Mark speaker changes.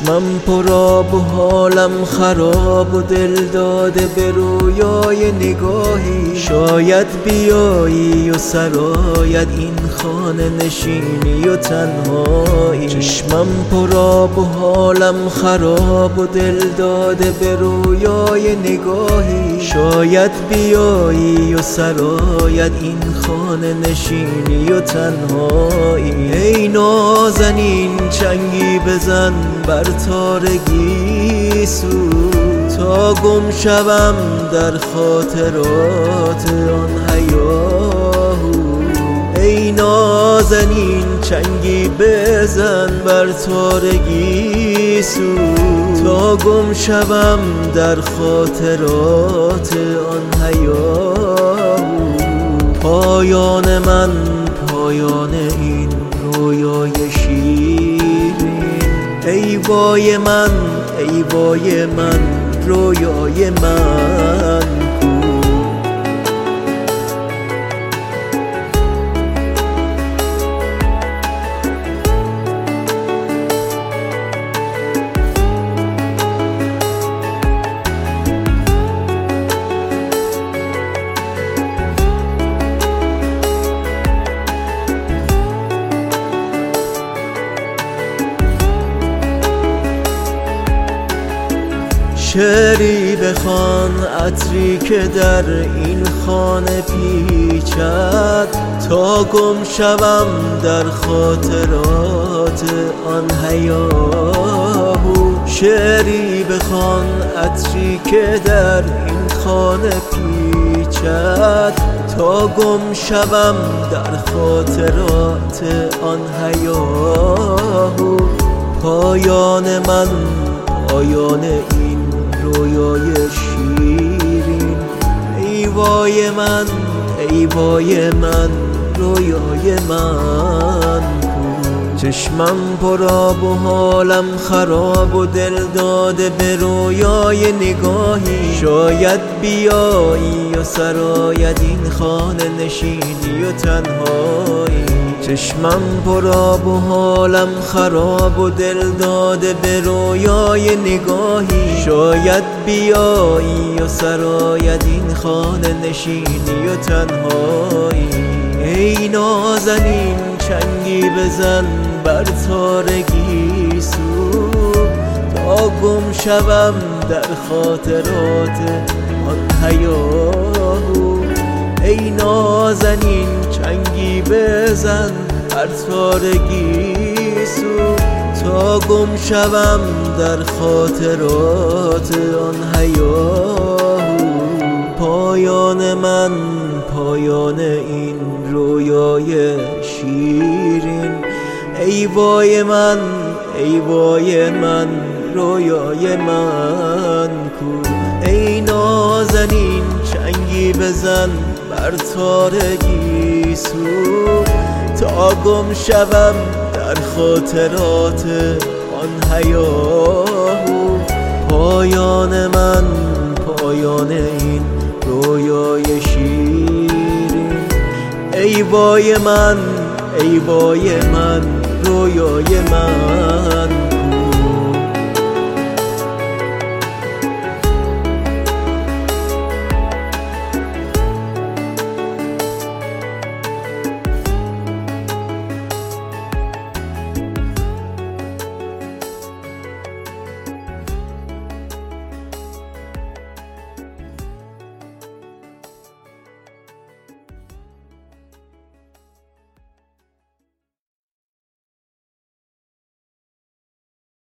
Speaker 1: چشمم پر آب و حالم خراب و دل داده به رویای نگاهی. شاید بیایی و سراید این خانه نشینی و تنهایی. چشمم پر آب و حالم خراب و دل داده به رویای نگاهی. شاید بیایی و سراید این خانه نشینی و تنهایی. ای نازنین چنگی بزن بر تارگی سو تا گم شوم در خاطرات آن هیاهو. ای نازنین چنگی بزن بر تارگی سو تا گم شوم در خاطرات آن هیاهو. پایان من پایان این رویای شیرین. ای وای من ای وای من رویای من شعری بخوان عطری که در این خانه پیچد تا گم شوم در خاطرات آن هیاهو. شعری بخوان عطری که در این خانه پیچد تا گم شوم در خاطرات آن هیاهو. پایان من پایان این رویای شیرین. ای وای من ای وای من رویای من. چشمم پر آب و حالم خراب و دل داده به رویای نگاهی. شاید بیایی و سراید این خانه نشینی و تنهایی. چشمم پر آب و حالم خراب و دل داده به رویای نگاهی. شاید بیایی و سراید این خانه نشینی و تنهایی. ای نازنین چنگی بزن بر تارگی سو تا گم شوم در خاطرات آن هیاهو. ای نازنین چنگی بزن بر تارگی سو تا گم شوم در خاطرات آن هیاهو. پایان من پایان این رویای شیرین. ای وای من ای وای من رویای من کو. ای نازنین چنگی بزن بر تارگی سو تا گم شوم در خاطرات آن هیاهو. پایان من پایان این رویای شیرین. ای وای من ای وای من رویای من.